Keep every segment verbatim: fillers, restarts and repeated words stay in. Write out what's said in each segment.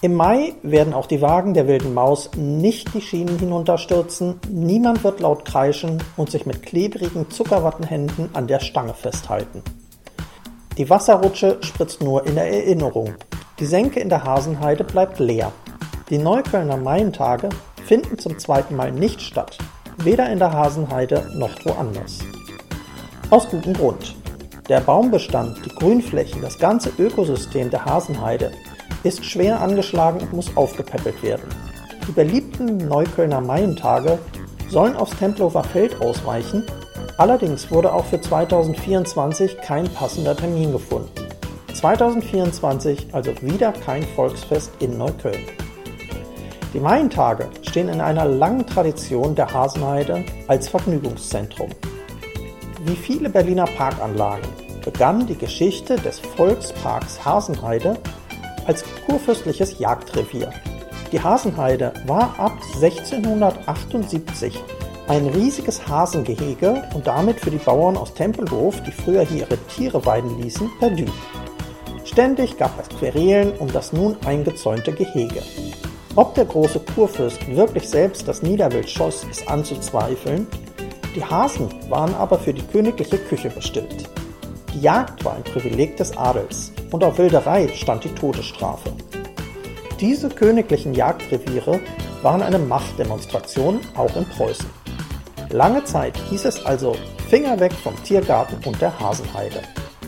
Im Mai werden auch die Wagen der Wilden Maus nicht die Schienen hinunterstürzen, niemand wird laut kreischen und sich mit klebrigen Zuckerwattenhänden an der Stange festhalten. Die Wasserrutsche spritzt nur in der Erinnerung. Die Senke in der Hasenheide bleibt leer. Die Neuköllner Maientage finden zum zweiten Mal nicht statt, weder in der Hasenheide noch woanders. Aus gutem Grund. Der Baumbestand, die Grünflächen, das ganze Ökosystem der Hasenheide ist schwer angeschlagen und muss aufgepäppelt werden. Die beliebten Neuköllner Maientage sollen aufs Tempelhofer Feld ausweichen, allerdings wurde auch für zweitausendvierundzwanzig kein passender Termin gefunden. zweitausendvierundzwanzig also wieder kein Volksfest in Neukölln. Die Maientage stehen in einer langen Tradition der Hasenheide als Vergnügungszentrum. Wie viele Berliner Parkanlagen begann die Geschichte des Volksparks Hasenheide als kurfürstliches Jagdrevier. Die Hasenheide war ab sechzehnhundertachtundsiebzig ein riesiges Hasengehege und damit für die Bauern aus Tempelhof, die früher hier ihre Tiere weiden ließen, perdu. Ständig gab es Querelen um das nun eingezäunte Gehege. Ob der große Kurfürst wirklich selbst das Niederwild schoss, ist anzuzweifeln. Die Hasen waren aber für die königliche Küche bestimmt. Die Jagd war ein Privileg des Adels und auf Wilderei stand die Todesstrafe. Diese königlichen Jagdreviere waren eine Machtdemonstration, auch in Preußen. Lange Zeit hieß es also Finger weg vom Tiergarten und der Hasenheide.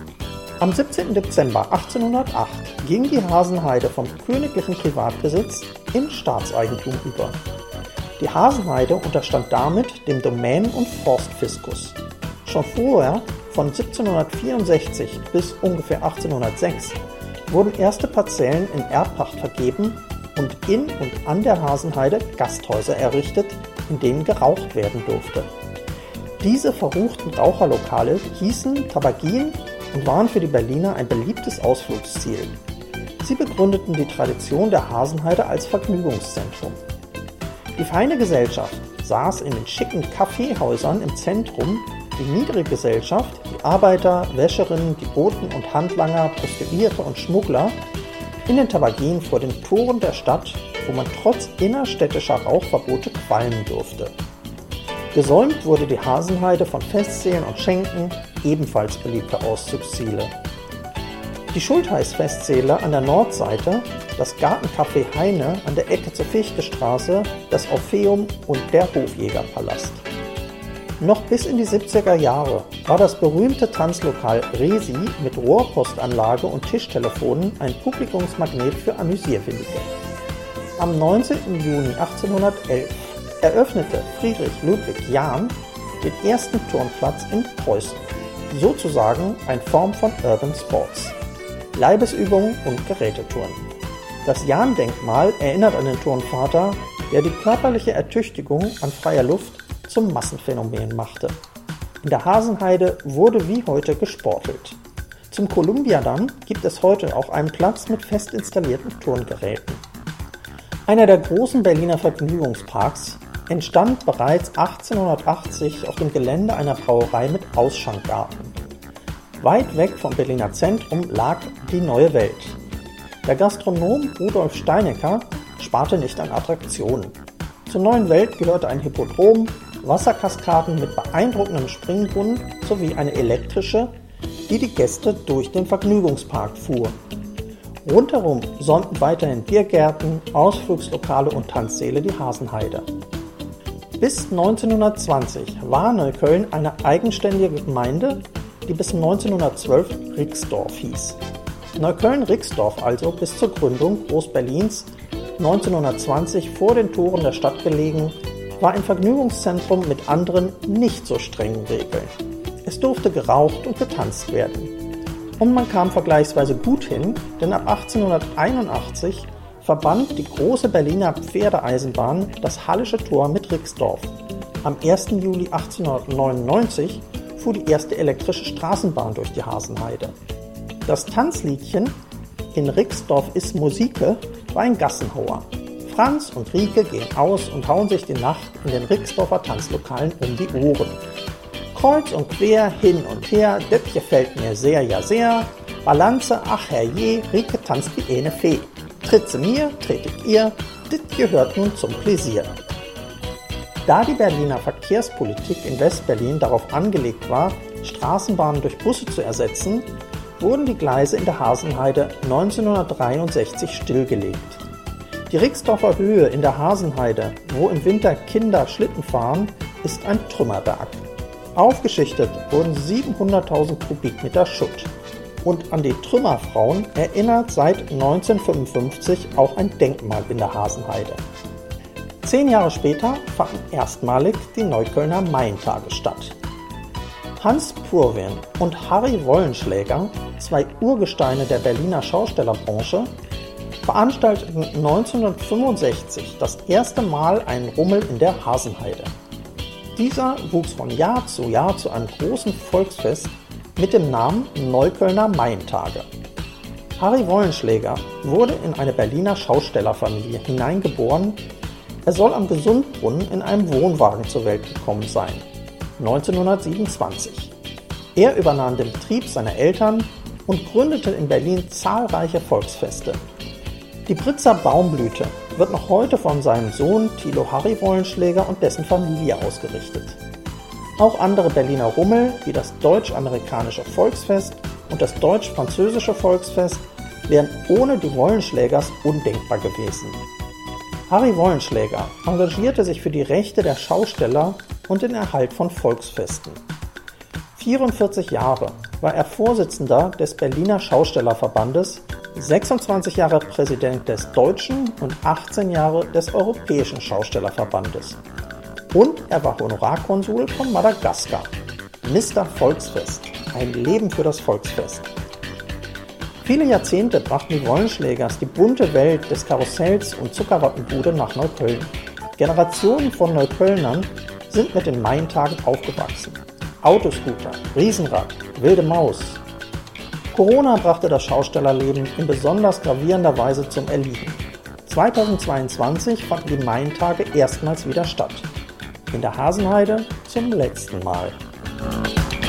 Am siebzehnten Dezember achtzehnhundertacht ging die Hasenheide vom königlichen Privatbesitz in Staatseigentum über. Die Hasenheide unterstand damit dem Domänen- und Forstfiskus. Schon vorher, von siebzehnhundertvierundsechzig bis ungefähr achtzehnhundertsechs, wurden erste Parzellen in Erbpacht vergeben und in und an der Hasenheide Gasthäuser errichtet, in denen geraucht werden durfte. Diese verruchten Raucherlokale hießen Tabagien und waren für die Berliner ein beliebtes Ausflugsziel. Sie begründeten die Tradition der Hasenheide als Vergnügungszentrum. Die feine Gesellschaft saß in den schicken Kaffeehäusern im Zentrum, die niedere Gesellschaft, die Arbeiter, Wäscherinnen, die Boten und Handlanger, Prostituierte und Schmuggler in den Tabagien vor den Toren der Stadt, wo man trotz innerstädtischer Rauchverbote qualmen durfte. Gesäumt wurde die Hasenheide von Festsälen und Schenken, ebenfalls beliebte Auszugsziele. Die Schultheiß-Festsäle an der Nordseite, das Gartencafé Heine an der Ecke zur Fichtestraße, das Orpheum und der Hofjägerpalast. Noch bis in die siebziger Jahre war das berühmte Tanzlokal Resi mit Rohrpostanlage und Tischtelefonen ein Publikumsmagnet für Amüsierwillige. Am neunzehnten Juni achtzehnhundertelf eröffnete Friedrich Ludwig Jahn den ersten Turnplatz in Preußen, sozusagen eine Form von Urban Sports, Leibesübungen und Gerätetouren. Das Jahn-Denkmal erinnert an den Turnvater, der die körperliche Ertüchtigung an freier Luft zum Massenphänomen machte. In der Hasenheide wurde wie heute gesportelt. Zum Columbiadamm gibt es heute auch einen Platz mit fest installierten Turngeräten. Einer der großen Berliner Vergnügungsparks entstand bereits achtzehnhundertachtzig auf dem Gelände einer Brauerei mit Ausschankgarten. Weit weg vom Berliner Zentrum lag die Neue Welt. Der Gastronom Rudolf Steinecker sparte nicht an Attraktionen. Zur Neuen Welt gehörte ein Hippodrom, Wasserkaskaden mit beeindruckendem Springbrunnen sowie eine elektrische, die die Gäste durch den Vergnügungspark fuhr. Rundherum säumten weiterhin Biergärten, Ausflugslokale und Tanzsäle die Hasenheide. Bis neunzehnhundertzwanzig war Neukölln eine eigenständige Gemeinde, die bis neunzehnhundertzwölf Rixdorf hieß. Neukölln-Rixdorf also bis zur Gründung Groß-Berlins neunzehnhundertzwanzig vor den Toren der Stadt gelegen, war ein Vergnügungszentrum mit anderen, nicht so strengen Regeln. Es durfte geraucht und getanzt werden. Und man kam vergleichsweise gut hin, denn ab achtzehnhunderteinundachtzig verband die große Berliner Pferdeeisenbahn das Hallische Tor mit Rixdorf. Am ersten Juli achtzehnhundertneunundneunzig fuhr die erste elektrische Straßenbahn durch die Hasenheide. Das Tanzliedchen In Rixdorf ist Musike war ein Gassenhauer. Franz und Rieke gehen aus und hauen sich die Nacht in den Rixdorfer Tanzlokalen um die Ohren. Kreuz und quer, hin und her, das gefällt mir sehr, ja sehr. Balanze, ach herrje, Rieke tanzt wie eine Fee. Tritt sie mir, tretet ihr, dit gehört nun zum Pläsier. Da die Berliner Verkehrspolitik in Westberlin darauf angelegt war, Straßenbahnen durch Busse zu ersetzen, wurden die Gleise in der Hasenheide neunzehnhundertdreiundsechzig stillgelegt. Die Rixdorfer Höhe in der Hasenheide, wo im Winter Kinder Schlitten fahren, ist ein Trümmerberg. Aufgeschichtet wurden siebenhunderttausend Kubikmeter Schutt. Und an die Trümmerfrauen erinnert seit neunzehnhundertfünfundfünfzig auch ein Denkmal in der Hasenheide. Zehn Jahre später fanden erstmalig die Neuköllner Maintage statt. Hans Purwin und Harry Wollenschläger, zwei Urgesteine der Berliner Schaustellerbranche, veranstalteten neunzehnhundertfünfundsechzig das erste Mal einen Rummel in der Hasenheide. Dieser wuchs von Jahr zu Jahr zu einem großen Volksfest mit dem Namen Neuköllner Maintage. Harry Wollenschläger wurde in eine Berliner Schaustellerfamilie hineingeboren. Er soll am Gesundbrunnen in einem Wohnwagen zur Welt gekommen sein, neunzehnhundertsiebenundzwanzig. Er übernahm den Betrieb seiner Eltern und gründete in Berlin zahlreiche Volksfeste. Die Britzer Baumblüte wird noch heute von seinem Sohn Thilo Harry Wollenschläger und dessen Familie ausgerichtet. Auch andere Berliner Rummel, wie das Deutsch-Amerikanische Volksfest und das Deutsch-Französische Volksfest, wären ohne die Wollenschlägers undenkbar gewesen. Harry Wollenschläger engagierte sich für die Rechte der Schausteller und den Erhalt von Volksfesten. vierundvierzig Jahre war er Vorsitzender des Berliner Schaustellerverbandes, sechsundzwanzig Jahre Präsident des Deutschen und achtzehn Jahre des Europäischen Schaustellerverbandes. Und er war Honorarkonsul von Madagaskar. Mister Volksfest, ein Leben für das Volksfest. Viele Jahrzehnte brachten die Wollenschlägers die bunte Welt des Karussells und Zuckerwattenbude nach Neukölln. Generationen von Neuköllnern sind mit den Maintagen aufgewachsen. Autoscooter, Riesenrad, wilde Maus. Corona brachte das Schaustellerleben in besonders gravierender Weise zum Erliegen. zweitausendzweiundzwanzig fanden die Maintage erstmals wieder statt. In der Hasenheide zum letzten Mal.